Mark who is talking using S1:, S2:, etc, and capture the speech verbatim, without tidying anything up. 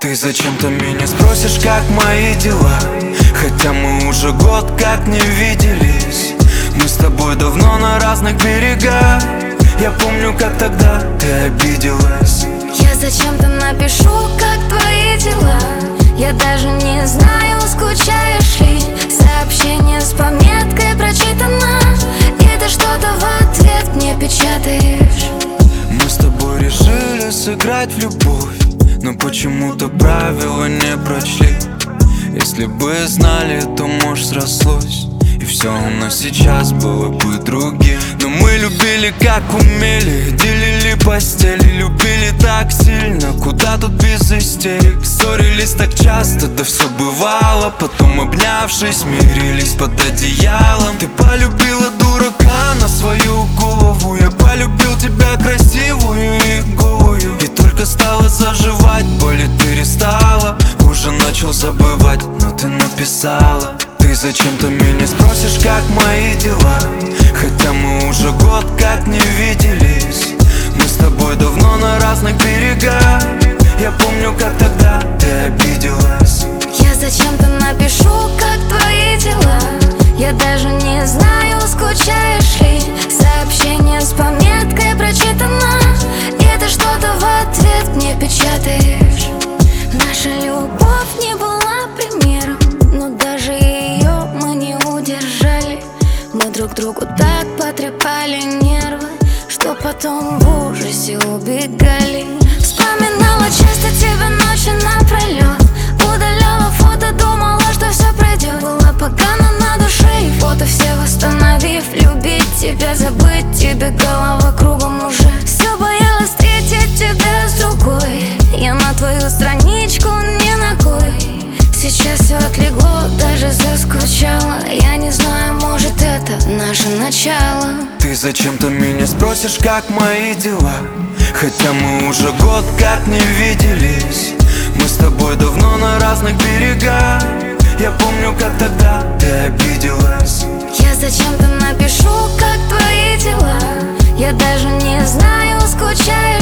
S1: Ты зачем-то меня спросишь, как мои дела, хотя мы уже год как не виделись. Мы с тобой давно на разных берегах. Я помню, как тогда ты обиделась.
S2: Я зачем-то напишу, как твои дела. Я даже не знаю, скучаешь ли. Сообщение с пометкой прочитано, и ты что-то в ответ мне печатаешь.
S1: Мы с тобой решили сыграть в любовь, но почему-то правила не прочли. Если бы знали, то, может, срослось, и все у нас сейчас было бы другим. Но мы любили как умели, делили постели, любили так сильно, куда тут без истерик. Ссорились так часто, да все бывало, потом, обнявшись, мирились под одеялом. Ты полюбила дурака на свою голову, я полюбил тебя красивую и голую. И только стало заживать, боль перестала, уже начал забывать, но ты написала. Ты зачем-то меня спросишь, как мои дела, хотя мы уже год как не виделись. Мы с тобой давно на разных берегах. Я помню, как тогда ты обиделась.
S2: Я зачем-то напишу, как твои дела. Я даже не знаю, скучаешь ли. Сообщение с пометкой прочитано, и ты что-то в ответ мне печатаешь. Наша любовь не была примером, но даже ее мы не удержали. Мы друг другу так потрепали нервы, что потом в ужасе убегали. Вспоминала часто тебя ночи напролет, удаляла фото, думала, что все пройдет. Было погано на душе, и фото все восстановив. Любить тебя, забыть тебя, голова кругом уже. Все боялась встретить тебя с другой. Я на твою страничку не ногой. Сейчас все отлегло, даже заскучала. Я не знаю, может, это наше начало.
S1: Ты зачем-то меня спросишь, как мои дела, хотя мы уже год как не виделись. Мы с тобой давно на разных берегах. Я помню, как тогда ты обиделась.
S2: Я зачем-то напишу, как твои дела. Я даже не знаю, скучаю